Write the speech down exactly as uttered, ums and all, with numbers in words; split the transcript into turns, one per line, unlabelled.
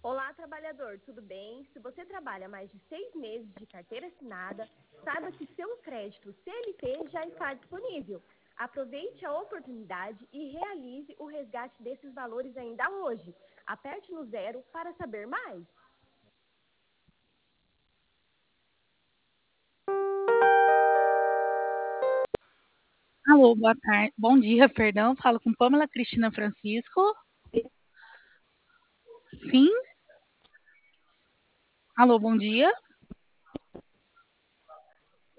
Olá, trabalhador, tudo bem? Se você trabalha mais de seis meses de carteira assinada, saiba que seu crédito C L T já está disponível. Aproveite a oportunidade e realize o resgate desses valores ainda hoje. Aperte no zero para saber mais.
Alô, boa tarde. Bom dia, perdão. Falo com Pamela Cristina Francisco. Sim? Alô, bom dia.